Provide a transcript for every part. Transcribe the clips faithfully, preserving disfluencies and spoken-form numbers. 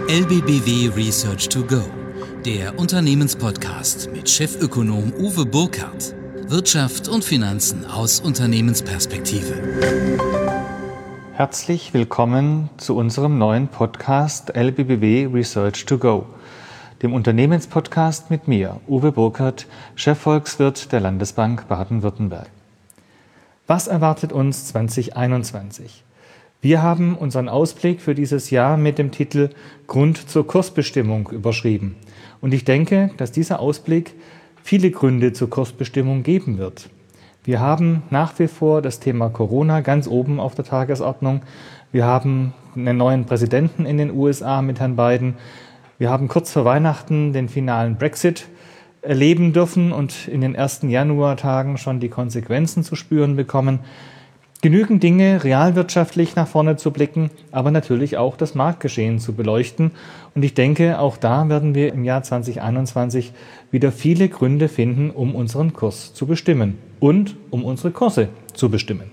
L B B W Research to Go, der Unternehmenspodcast mit Chefökonom Uwe Burkhardt. Wirtschaft und Finanzen aus Unternehmensperspektive. Herzlich willkommen zu unserem neuen Podcast L B B W Research to Go, dem Unternehmenspodcast mit mir, Uwe Burkhardt, Chefvolkswirt der Landesbank Baden-Württemberg. Was erwartet uns zwanzig einundzwanzig? Wir haben unseren Ausblick für dieses Jahr mit dem Titel Grund zur Kursbestimmung überschrieben. Und ich denke, dass dieser Ausblick viele Gründe zur Kursbestimmung geben wird. Wir haben nach wie vor das Thema Corona ganz oben auf der Tagesordnung. Wir haben einen neuen Präsidenten in den U S A mit Herrn Biden. Wir haben kurz vor Weihnachten den finalen Brexit erleben dürfen und in den ersten Januartagen schon die Konsequenzen zu spüren bekommen. Genügend Dinge realwirtschaftlich nach vorne zu blicken, aber natürlich auch das Marktgeschehen zu beleuchten. Und ich denke, auch da werden wir im Jahr zwanzig einundzwanzig wieder viele Gründe finden, um unseren Kurs zu bestimmen und um unsere Kurse zu bestimmen.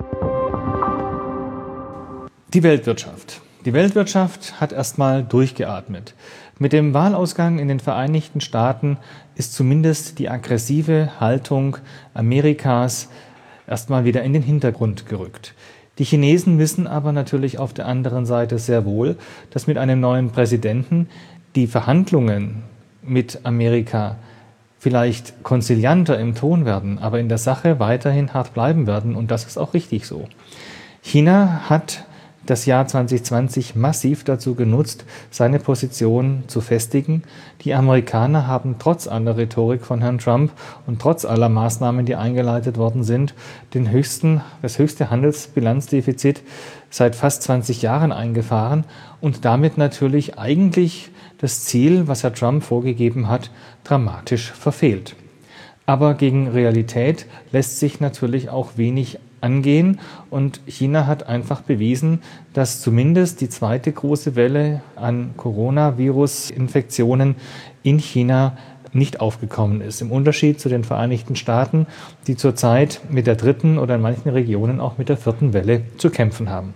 Die Weltwirtschaft. Die Weltwirtschaft hat erstmal durchgeatmet. Mit dem Wahlausgang in den Vereinigten Staaten ist zumindest die aggressive Haltung Amerikas erstmal wieder in den Hintergrund gerückt. Die Chinesen wissen aber natürlich auf der anderen Seite sehr wohl, dass mit einem neuen Präsidenten die Verhandlungen mit Amerika vielleicht konzilianter im Ton werden, aber in der Sache weiterhin hart bleiben werden, und das ist auch richtig so. China hat das Jahr zwanzig zwanzig massiv dazu genutzt, seine Position zu festigen. Die Amerikaner haben trotz aller Rhetorik von Herrn Trump und trotz aller Maßnahmen, die eingeleitet worden sind, den höchsten, das höchste Handelsbilanzdefizit seit fast zwanzig Jahren eingefahren und damit natürlich eigentlich das Ziel, was Herr Trump vorgegeben hat, dramatisch verfehlt. Aber gegen Realität lässt sich natürlich auch wenig angehen, und China hat einfach bewiesen, dass zumindest die zweite große Welle an Coronavirus-Infektionen in China nicht aufgekommen ist. Im Unterschied zu den Vereinigten Staaten, die zurzeit mit der dritten oder in manchen Regionen auch mit der vierten Welle zu kämpfen haben.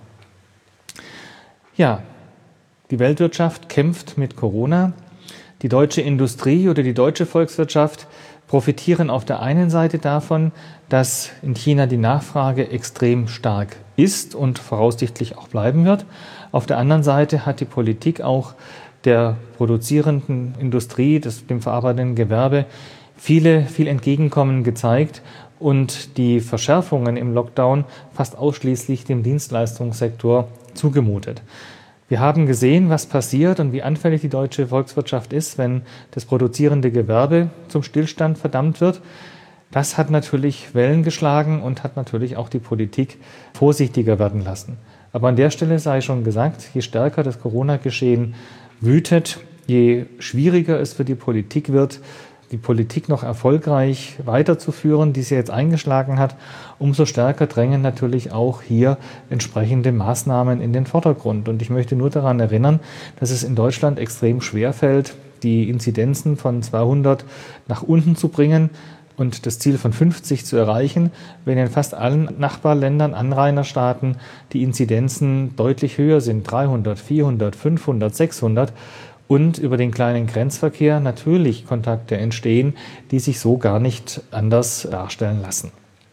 Ja, die Weltwirtschaft kämpft mit Corona. Die deutsche Industrie oder die deutsche Volkswirtschaft profitieren auf der einen Seite davon, dass in China die Nachfrage extrem stark ist und voraussichtlich auch bleiben wird. Auf der anderen Seite hat die Politik auch der produzierenden Industrie, des, dem verarbeitenden Gewerbe, viele, viel Entgegenkommen gezeigt und die Verschärfungen im Lockdown fast ausschließlich dem Dienstleistungssektor zugemutet. Wir haben gesehen, was passiert und wie anfällig die deutsche Volkswirtschaft ist, wenn das produzierende Gewerbe zum Stillstand verdammt wird. Das hat natürlich Wellen geschlagen und hat natürlich auch die Politik vorsichtiger werden lassen. Aber an der Stelle sei schon gesagt, je stärker das Corona-Geschehen wütet, je schwieriger es für die Politik wird, die Politik noch erfolgreich weiterzuführen, die sie jetzt eingeschlagen hat, umso stärker drängen natürlich auch hier entsprechende Maßnahmen in den Vordergrund. Und ich möchte nur daran erinnern, dass es in Deutschland extrem schwer fällt, die Inzidenzen von zweihundert nach unten zu bringen und das Ziel von fünfzig zu erreichen, wenn in fast allen Nachbarländern, Anrainerstaaten die Inzidenzen deutlich höher sind, dreihundert, vierhundert, fünfhundert, sechshundert. Und über den kleinen Grenzverkehr natürlich Kontakte entstehen, die sich so gar nicht anders darstellen lassen.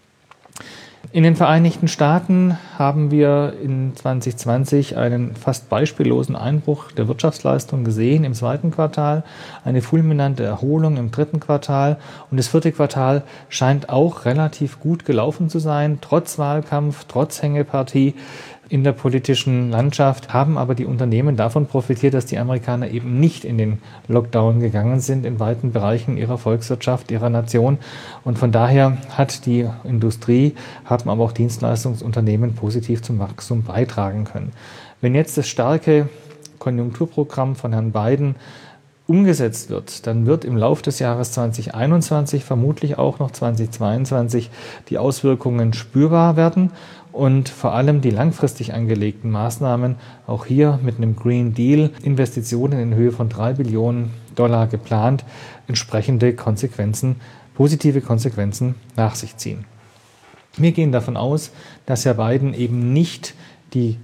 In den Vereinigten Staaten haben wir in zwanzig zwanzig einen fast beispiellosen Einbruch der Wirtschaftsleistung gesehen im zweiten Quartal, eine fulminante Erholung im dritten Quartal, und das vierte Quartal scheint auch relativ gut gelaufen zu sein, trotz Wahlkampf, trotz Hängepartie. In der politischen Landschaft haben aber die Unternehmen davon profitiert, dass die Amerikaner eben nicht in den Lockdown gegangen sind in weiten Bereichen ihrer Volkswirtschaft, ihrer Nation. Und von daher hat die Industrie, haben aber auch Dienstleistungsunternehmen positiv zum Wachstum beitragen können. Wenn jetzt das starke Konjunkturprogramm von Herrn Biden umgesetzt wird, dann wird im Laufe des Jahres zwanzig einundzwanzig, vermutlich auch noch zwanzig zweiundzwanzig, die Auswirkungen spürbar werden und vor allem die langfristig angelegten Maßnahmen, auch hier mit einem Green Deal, Investitionen in Höhe von drei Billionen Dollar geplant, entsprechende Konsequenzen, positive Konsequenzen nach sich ziehen. Wir gehen davon aus, dass Herr Biden eben nicht die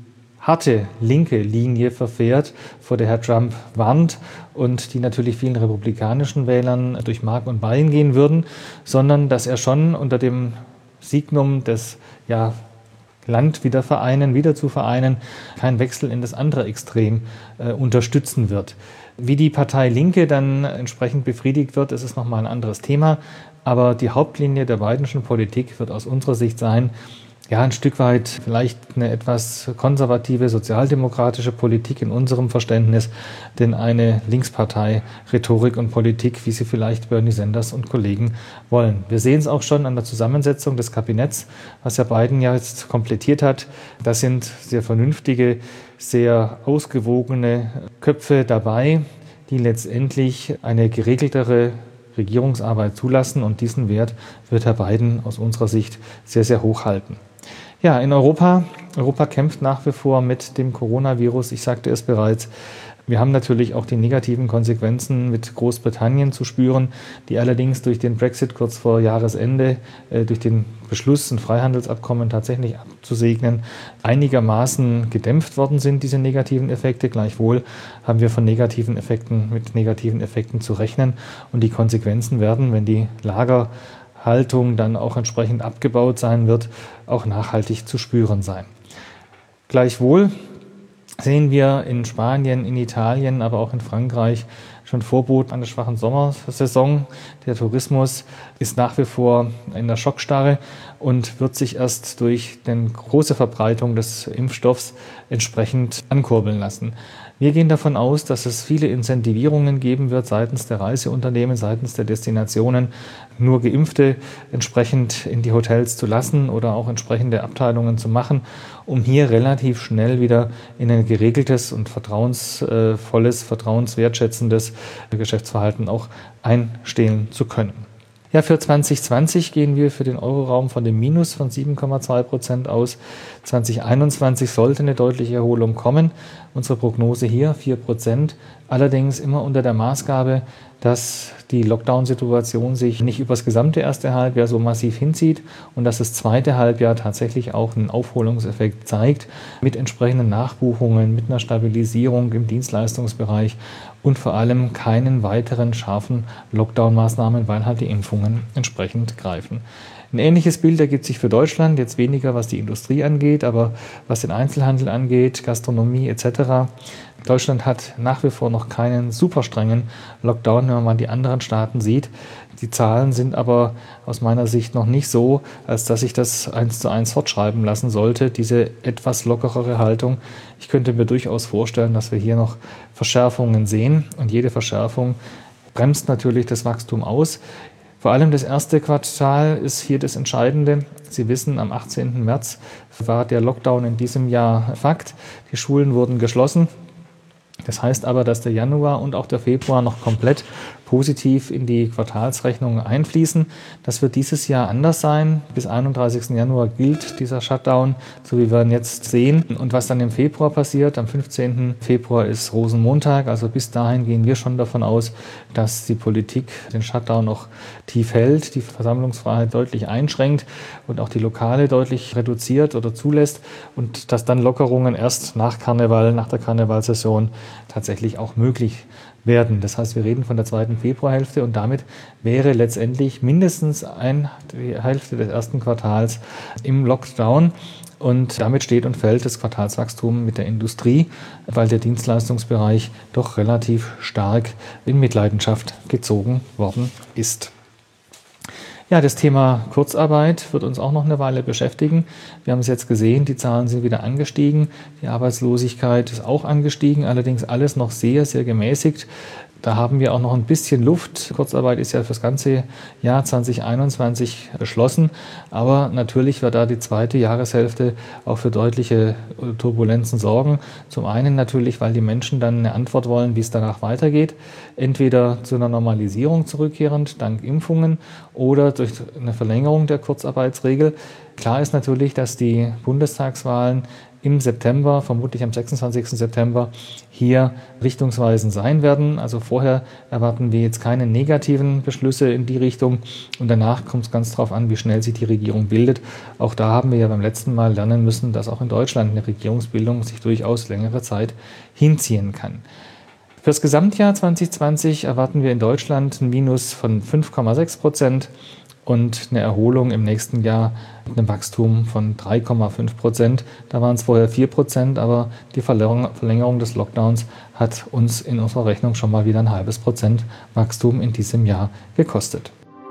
harte linke Linie verfährt, vor der Herr Trump warnt und die natürlich vielen republikanischen Wählern durch Mark und Bein gehen würden, sondern dass er schon unter dem Signum des ja, Land wieder vereinen, wieder zu vereinen, keinen Wechsel in das andere Extrem äh, unterstützen wird. Wie die Partei Linke dann entsprechend befriedigt wird, ist es nochmal ein anderes Thema. Aber die Hauptlinie der Bidenschen Politik wird aus unserer Sicht sein, ja, ein Stück weit vielleicht eine etwas konservative, sozialdemokratische Politik in unserem Verständnis, denn eine Linkspartei, Rhetorik und Politik, wie sie vielleicht Bernie Sanders und Kollegen wollen. Wir sehen es auch schon an der Zusammensetzung des Kabinetts, was Herr Biden ja jetzt komplettiert hat. Da sind sehr vernünftige, sehr ausgewogene Köpfe dabei, die letztendlich eine geregeltere Regierungsarbeit zulassen, und diesen Wert wird Herr Biden aus unserer Sicht sehr, sehr hoch halten. Ja, in Europa, Europa kämpft nach wie vor mit dem Coronavirus. Ich sagte es bereits, wir haben natürlich auch die negativen Konsequenzen mit Großbritannien zu spüren, die allerdings durch den Brexit kurz vor Jahresende, äh, durch den Beschluss, ein Freihandelsabkommen tatsächlich abzusegnen, einigermaßen gedämpft worden sind, diese negativen Effekte. Gleichwohl haben wir von negativen Effekten, mit negativen Effekten zu rechnen, und die Konsequenzen werden, wenn die Lagerhaltung dann auch entsprechend abgebaut sein wird, auch nachhaltig zu spüren sein. Gleichwohl sehen wir in Spanien, in Italien, aber auch in Frankreich schon Vorboten einer schwachen Sommersaison. Der Tourismus ist nach wie vor in der Schockstarre und wird sich erst durch die große Verbreitung des Impfstoffs entsprechend ankurbeln lassen. Wir gehen davon aus, dass es viele Incentivierungen geben wird seitens der Reiseunternehmen, seitens der Destinationen, nur Geimpfte entsprechend in die Hotels zu lassen oder auch entsprechende Abteilungen zu machen, um hier relativ schnell wieder in ein geregeltes und vertrauensvolles, vertrauenswertschätzendes Geschäftsverhalten auch einstehen zu können. Ja, für zwanzig zwanzig gehen wir für den Euroraum von dem Minus von sieben Komma zwei Prozent aus. zwanzig einundzwanzig sollte eine deutliche Erholung kommen. Unsere Prognose hier vier Prozent, allerdings immer unter der Maßgabe, dass die Lockdown-Situation sich nicht über das gesamte erste Halbjahr so massiv hinzieht und dass das zweite Halbjahr tatsächlich auch einen Aufholungseffekt zeigt mit entsprechenden Nachbuchungen, mit einer Stabilisierung im Dienstleistungsbereich und vor allem keinen weiteren scharfen Lockdown-Maßnahmen, weil halt die Impfungen entsprechend greifen. Ein ähnliches Bild ergibt sich für Deutschland, jetzt weniger was die Industrie angeht, aber was den Einzelhandel angeht, Gastronomie et cetera. Deutschland hat nach wie vor noch keinen super strengen Lockdown, wenn man mal die anderen Staaten sieht. Die Zahlen sind aber aus meiner Sicht noch nicht so, als dass sich das eins zu eins fortschreiben lassen sollte, diese etwas lockerere Haltung. Ich könnte mir durchaus vorstellen, dass wir hier noch Verschärfungen sehen, und jede Verschärfung bremst natürlich das Wachstum aus. Vor allem das erste Quartal ist hier das Entscheidende. Sie wissen, am achtzehnten März war der Lockdown in diesem Jahr Fakt. Die Schulen wurden geschlossen. Das heißt aber, dass der Januar und auch der Februar noch komplett positiv in die Quartalsrechnung einfließen. Das wird dieses Jahr anders sein. Bis einunddreißigsten Januar gilt dieser Shutdown, so wie wir ihn jetzt sehen. Und was dann im Februar passiert, am fünfzehnten Februar ist Rosenmontag. Also bis dahin gehen wir schon davon aus, dass die Politik den Shutdown noch tief hält, die Versammlungsfreiheit deutlich einschränkt und auch die Lokale deutlich reduziert oder zulässt, und dass dann Lockerungen erst nach Karneval, nach der Karnevalsaison tatsächlich auch möglich werden. Das heißt, wir reden von der zweiten Februarhälfte, und damit wäre letztendlich mindestens ein, die Hälfte des ersten Quartals im Lockdown. Und damit steht und fällt das Quartalswachstum mit der Industrie, weil der Dienstleistungsbereich doch relativ stark in Mitleidenschaft gezogen worden ist. Ja, das Thema Kurzarbeit wird uns auch noch eine Weile beschäftigen. Wir haben es jetzt gesehen, die Zahlen sind wieder angestiegen. Die Arbeitslosigkeit ist auch angestiegen, allerdings alles noch sehr, sehr gemäßigt. Da haben wir auch noch ein bisschen Luft. Kurzarbeit ist ja für das ganze Jahr zwanzig einundzwanzig beschlossen. Aber natürlich wird da die zweite Jahreshälfte auch für deutliche Turbulenzen sorgen. Zum einen natürlich, weil die Menschen dann eine Antwort wollen, wie es danach weitergeht. Entweder zu einer Normalisierung zurückkehrend, dank Impfungen, oder durch eine Verlängerung der Kurzarbeitsregel. Klar ist natürlich, dass die Bundestagswahlen im September, vermutlich am sechsundzwanzigsten September, hier richtungsweisend sein werden. Also vorher erwarten wir jetzt keine negativen Beschlüsse in die Richtung und danach kommt es ganz darauf an, wie schnell sich die Regierung bildet. Auch da haben wir ja beim letzten Mal lernen müssen, dass auch in Deutschland eine Regierungsbildung sich durchaus längere Zeit hinziehen kann. Für das Gesamtjahr zwanzig zwanzig erwarten wir in Deutschland ein Minus von fünf Komma sechs Prozent und eine Erholung im nächsten Jahr mit einem Wachstum von drei Komma fünf Prozent. Da waren es vorher vier Prozent, aber die Verlängerung des Lockdowns hat uns in unserer Rechnung schon mal wieder ein halbes Prozent Wachstum in diesem Jahr gekostet.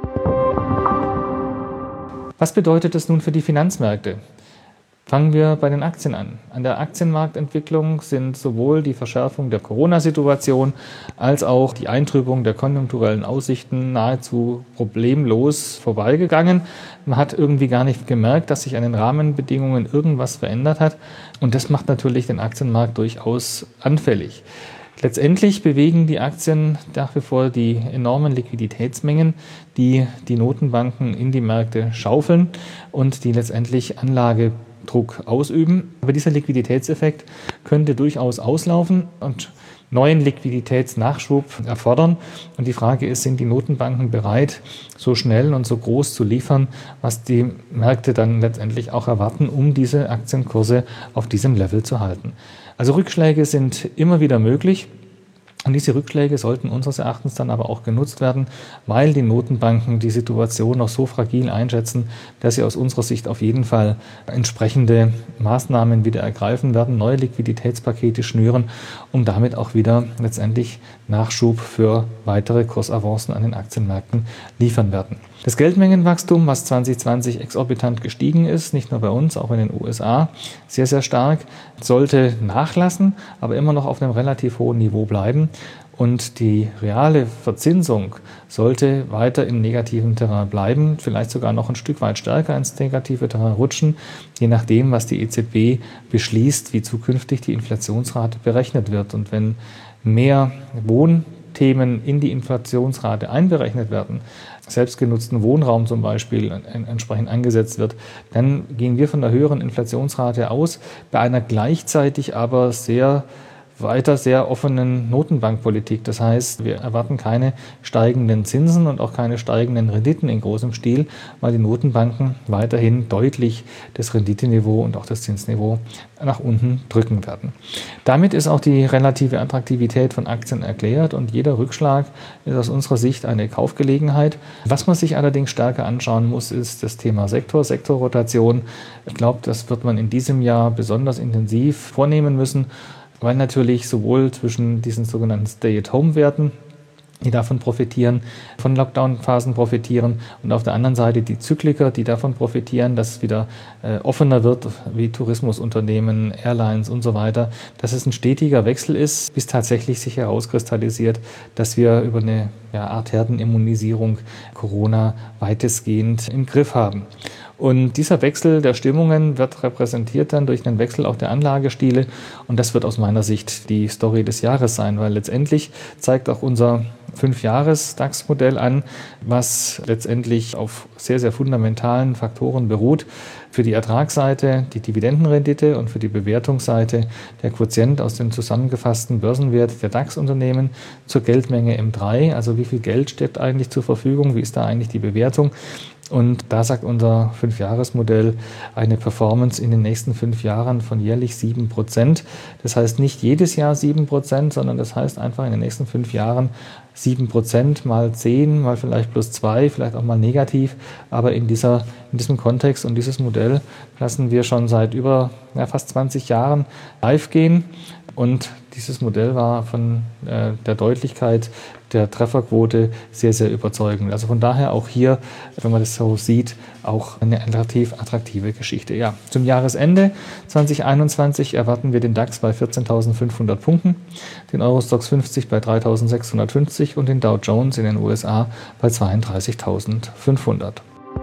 Was bedeutet das nun für die Finanzmärkte? Fangen wir bei den Aktien an. An der Aktienmarktentwicklung sind sowohl die Verschärfung der Corona-Situation als auch die Eintrübung der konjunkturellen Aussichten nahezu problemlos vorbeigegangen. Man hat irgendwie gar nicht gemerkt, dass sich an den Rahmenbedingungen irgendwas verändert hat. Und das macht natürlich den Aktienmarkt durchaus anfällig. Letztendlich bewegen die Aktien nach wie vor die enormen Liquiditätsmengen, die die Notenbanken in die Märkte schaufeln und die letztendlich Anlage Druck ausüben. Aber dieser Liquiditätseffekt könnte durchaus auslaufen und neuen Liquiditätsnachschub erfordern. Und die Frage ist, sind die Notenbanken bereit, so schnell und so groß zu liefern, was die Märkte dann letztendlich auch erwarten, um diese Aktienkurse auf diesem Level zu halten. Also Rückschläge sind immer wieder möglich. Und diese Rückschläge sollten unseres Erachtens dann aber auch genutzt werden, weil die Notenbanken die Situation noch so fragil einschätzen, dass sie aus unserer Sicht auf jeden Fall entsprechende Maßnahmen wieder ergreifen werden, neue Liquiditätspakete schnüren, um damit auch wieder letztendlich Nachschub für weitere Kursavancen an den Aktienmärkten liefern werden. Das Geldmengenwachstum, was zwanzig zwanzig exorbitant gestiegen ist, nicht nur bei uns, auch in den U S A, sehr, sehr stark, sollte nachlassen, aber immer noch auf einem relativ hohen Niveau bleiben. Und die reale Verzinsung sollte weiter im negativen Terrain bleiben, vielleicht sogar noch ein Stück weit stärker ins negative Terrain rutschen, je nachdem, was die E Z B beschließt, wie zukünftig die Inflationsrate berechnet wird. Und wenn mehr Wohnthemen in die Inflationsrate einberechnet werden, selbstgenutzten Wohnraum zum Beispiel entsprechend angesetzt wird, dann gehen wir von der höheren Inflationsrate aus, bei einer gleichzeitig aber sehr weiter sehr offenen Notenbankpolitik. Das heißt, wir erwarten keine steigenden Zinsen und auch keine steigenden Renditen in großem Stil, weil die Notenbanken weiterhin deutlich das Renditeniveau und auch das Zinsniveau nach unten drücken werden. Damit ist auch die relative Attraktivität von Aktien erklärt und jeder Rückschlag ist aus unserer Sicht eine Kaufgelegenheit. Was man sich allerdings stärker anschauen muss, ist das Thema Sektor, Sektorrotation. Ich glaube, das wird man in diesem Jahr besonders intensiv vornehmen müssen, weil natürlich sowohl zwischen diesen sogenannten Stay-at-Home-Werten, die davon profitieren, von Lockdown-Phasen profitieren und auf der anderen Seite die Zykliker, die davon profitieren, dass es wieder äh, offener wird, wie Tourismusunternehmen, Airlines und so weiter, dass es ein stetiger Wechsel ist, bis tatsächlich sich herauskristallisiert, dass wir über eine ja, Art Herdenimmunisierung Corona weitestgehend im Griff haben. Und dieser Wechsel der Stimmungen wird repräsentiert dann durch einen Wechsel auch der Anlagestile. Und das wird aus meiner Sicht die Story des Jahres sein, weil letztendlich zeigt auch unser Fünf-Jahres-DAX-Modell an, was letztendlich auf sehr, sehr fundamentalen Faktoren beruht. Für die Ertragsseite die Dividendenrendite und für die Bewertungsseite der Quotient aus dem zusammengefassten Börsenwert der DAX-Unternehmen zur Geldmenge M drei. Also wie viel Geld steht eigentlich zur Verfügung, wie ist da eigentlich die Bewertung? Und da sagt unser Fünf-Jahres-Modell eine Performance in den nächsten fünf Jahren von jährlich sieben Prozent. Das heißt nicht jedes Jahr sieben Prozent, sondern das heißt einfach in den nächsten fünf Jahren sieben Prozent mal zehn, mal vielleicht plus zwei, vielleicht auch mal negativ. Aber in, dieser, in diesem Kontext und dieses Modell lassen wir schon seit über ja, fast zwanzig Jahren live gehen. Und dieses Modell war von äh, der Deutlichkeit der Trefferquote sehr, sehr überzeugend. Also von daher auch hier, wenn man das so sieht, auch eine relativ attraktive Geschichte. Ja, zum Jahresende zwanzig einundzwanzig erwarten wir den DAX bei vierzehntausendfünfhundert Punkten, den Eurostoxx fünfzig bei dreitausendsechshundertfünfzig und den Dow Jones in den U S A bei zweiunddreißigtausendfünfhundert.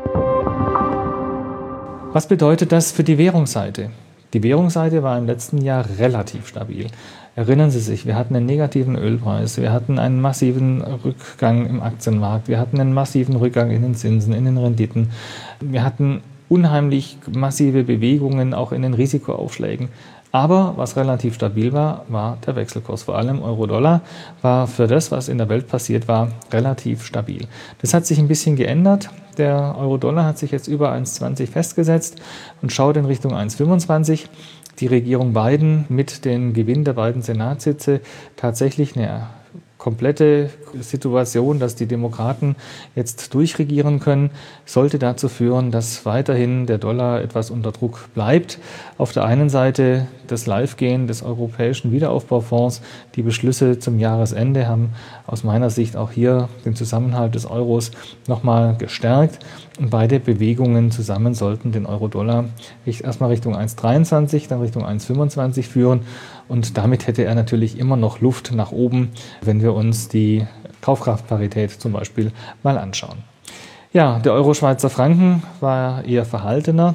Was bedeutet das für die Währungsseite? Die Währungsseite war im letzten Jahr relativ stabil. Erinnern Sie sich, wir hatten einen negativen Ölpreis, wir hatten einen massiven Rückgang im Aktienmarkt, wir hatten einen massiven Rückgang in den Zinsen, in den Renditen. Wir hatten unheimlich massive Bewegungen auch in den Risikoaufschlägen. Aber was relativ stabil war, war der Wechselkurs. Vor allem Euro-Dollar war für das, was in der Welt passiert war, relativ stabil. Das hat sich ein bisschen geändert. Der Euro-Dollar hat sich jetzt über eins Komma zwanzig festgesetzt und schaut in Richtung eins Komma fünfundzwanzig. Die Regierung Biden mit dem Gewinn der beiden Senatssitze tatsächlich eine komplette Situation, dass die Demokraten jetzt durchregieren können, sollte dazu führen, dass weiterhin der Dollar etwas unter Druck bleibt. Auf der einen Seite das Live-Gehen des Europäischen Wiederaufbaufonds. Die Beschlüsse zum Jahresende haben aus meiner Sicht auch hier den Zusammenhalt des Euros nochmal gestärkt. Und beide Bewegungen zusammen sollten den Euro-Dollar erstmal Richtung eins Komma dreiundzwanzig, dann Richtung eins Komma fünfundzwanzig führen. Und damit hätte er natürlich immer noch Luft nach oben, wenn wir uns die Kaufkraftparität zum Beispiel mal anschauen. Ja, der Euro-Schweizer Franken war eher verhaltener.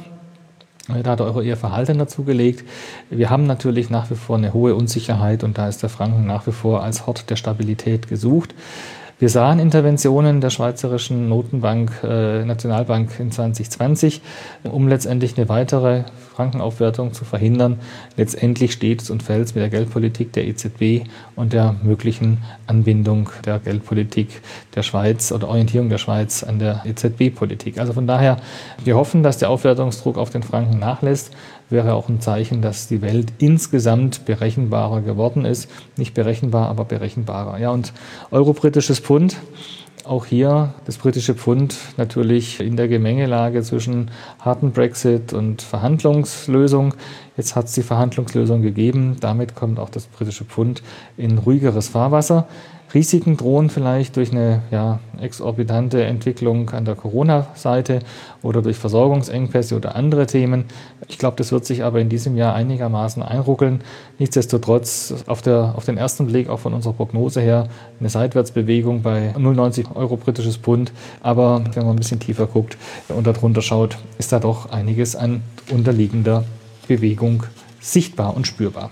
Da hat der Euro eher verhaltener zugelegt. Wir haben natürlich nach wie vor eine hohe Unsicherheit und da ist der Franken nach wie vor als Hort der Stabilität gesucht. Wir sahen Interventionen der Schweizerischen Notenbank, äh, Nationalbank in zwanzig zwanzig, um letztendlich eine weitere Frankenaufwertung zu verhindern. Letztendlich steht und fällt es mit der Geldpolitik der E Z B und der möglichen Anbindung der Geldpolitik der Schweiz oder Orientierung der Schweiz an der E Z B-Politik. Also von daher, wir hoffen, dass der Aufwertungsdruck auf den Franken nachlässt. Wäre auch ein Zeichen, dass die Welt insgesamt berechenbarer geworden ist. Nicht berechenbar, aber berechenbarer. Ja, und Euro-britisches Pfund. Auch hier das britische Pfund natürlich in der Gemengelage zwischen harten Brexit und Verhandlungslösung. Jetzt hat es die Verhandlungslösung gegeben. Damit kommt auch das britische Pfund in ruhigeres Fahrwasser. Risiken drohen vielleicht durch eine ja, exorbitante Entwicklung an der Corona-Seite oder durch Versorgungsengpässe oder andere Themen. Ich glaube, das wird sich aber in diesem Jahr einigermaßen einruckeln. Nichtsdestotrotz auf, der, auf den ersten Blick, auch von unserer Prognose her, eine Seitwärtsbewegung bei null Komma neunzig Euro britisches Pfund. Aber wenn man ein bisschen tiefer guckt und darunter schaut, ist da doch einiges an unterliegender Bewegung sichtbar und spürbar.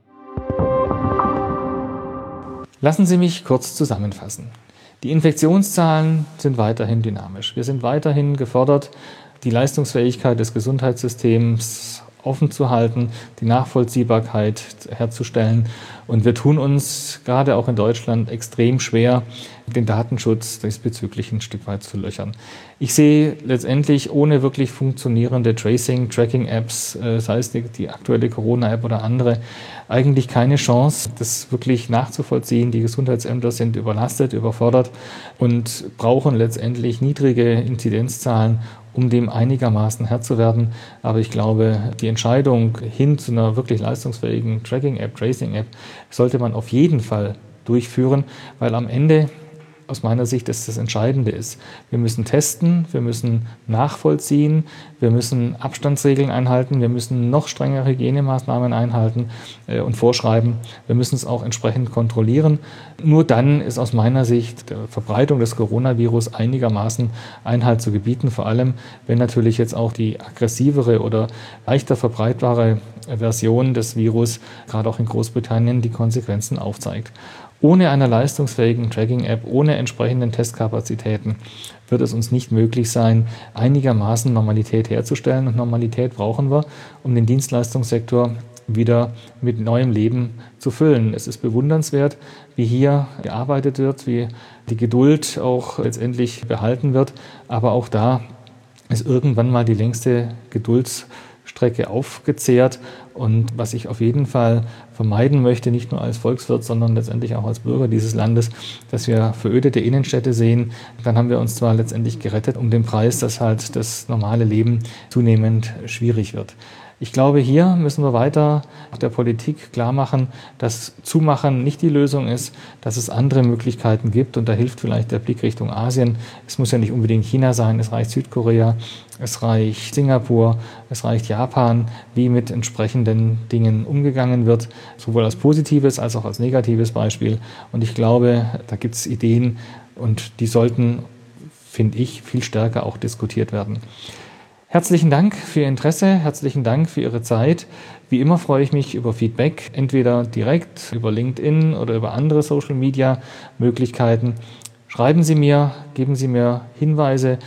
Lassen Sie mich kurz zusammenfassen. Die Infektionszahlen sind weiterhin dynamisch. Wir sind weiterhin gefordert, die Leistungsfähigkeit des Gesundheitssystems offen zu halten, die Nachvollziehbarkeit herzustellen. Und wir tun uns gerade auch in Deutschland extrem schwer, den Datenschutz diesbezüglich ein Stück weit zu löchern. Ich sehe letztendlich ohne wirklich funktionierende Tracing, Tracking-Apps, sei es die, die aktuelle Corona-App oder andere, eigentlich keine Chance, das wirklich nachzuvollziehen. Die Gesundheitsämter sind überlastet, überfordert und brauchen letztendlich niedrige Inzidenzzahlen, um dem einigermaßen Herr zu werden. Aber ich glaube, die Entscheidung hin zu einer wirklich leistungsfähigen Tracking-App, Tracing-App sollte man auf jeden Fall durchführen, weil am Ende aus meiner Sicht das das Entscheidende ist. Wir müssen testen, wir müssen nachvollziehen, wir müssen Abstandsregeln einhalten, wir müssen noch strengere Hygienemaßnahmen einhalten äh, und vorschreiben. Wir müssen es auch entsprechend kontrollieren. Nur dann ist aus meiner Sicht der Verbreitung des Coronavirus einigermaßen Einhalt zu gebieten, vor allem wenn natürlich jetzt auch die aggressivere oder leichter verbreitbare Version des Virus, gerade auch in Großbritannien, die Konsequenzen aufzeigt. Ohne eine leistungsfähigen Tracking-App, ohne entsprechenden Testkapazitäten wird es uns nicht möglich sein, einigermaßen Normalität herzustellen. Und Normalität brauchen wir, um den Dienstleistungssektor wieder mit neuem Leben zu füllen. Es ist bewundernswert, wie hier gearbeitet wird, wie die Geduld auch letztendlich behalten wird. Aber auch da ist irgendwann mal die längste Geduldsstrecke aufgezehrt. Und was ich auf jeden Fall vermeiden möchte, nicht nur als Volkswirt, sondern letztendlich auch als Bürger dieses Landes, dass wir verödete Innenstädte sehen. Dann haben wir uns zwar letztendlich gerettet um den Preis, dass halt das normale Leben zunehmend schwierig wird. Ich glaube, hier müssen wir weiter der Politik klar machen, dass Zumachen nicht die Lösung ist, dass es andere Möglichkeiten gibt. Und da hilft vielleicht der Blick Richtung Asien. Es muss ja nicht unbedingt China sein, es reicht Südkorea, es reicht Singapur, es reicht Japan, wie mit entsprechenden Dingen umgegangen wird, sowohl als positives als auch als negatives Beispiel. Und ich glaube, da gibt es Ideen und die sollten, finde ich, viel stärker auch diskutiert werden. Herzlichen Dank für Ihr Interesse, herzlichen Dank für Ihre Zeit. Wie immer freue ich mich über Feedback, entweder direkt über LinkedIn oder über andere Social-Media-Möglichkeiten. Schreiben Sie mir, geben Sie mir Hinweise.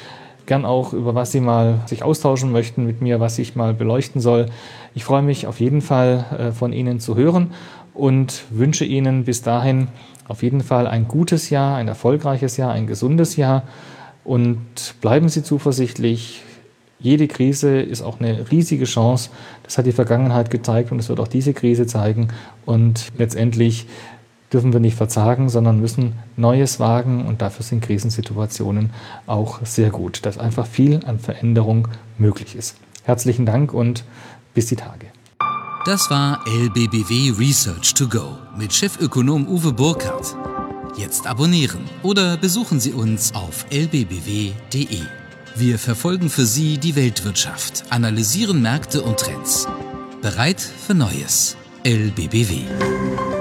gern auch, über was Sie mal sich austauschen möchten mit mir, was ich mal beleuchten soll. Ich freue mich auf jeden Fall, äh, von Ihnen zu hören und wünsche Ihnen bis dahin auf jeden Fall ein gutes Jahr, ein erfolgreiches Jahr, ein gesundes Jahr und bleiben Sie zuversichtlich. Jede Krise ist auch eine riesige Chance. Das hat die Vergangenheit gezeigt und es wird auch diese Krise zeigen. Und letztendlich dürfen wir nicht verzagen, sondern müssen Neues wagen. Und dafür sind Krisensituationen auch sehr gut, dass einfach viel an Veränderung möglich ist. Herzlichen Dank und bis die Tage. Das war L B B W Research to Go mit Chefökonom Uwe Burkhardt. Jetzt abonnieren oder besuchen Sie uns auf l b b w punkt d e. Wir verfolgen für Sie die Weltwirtschaft, analysieren Märkte und Trends. Bereit für Neues. L B B W.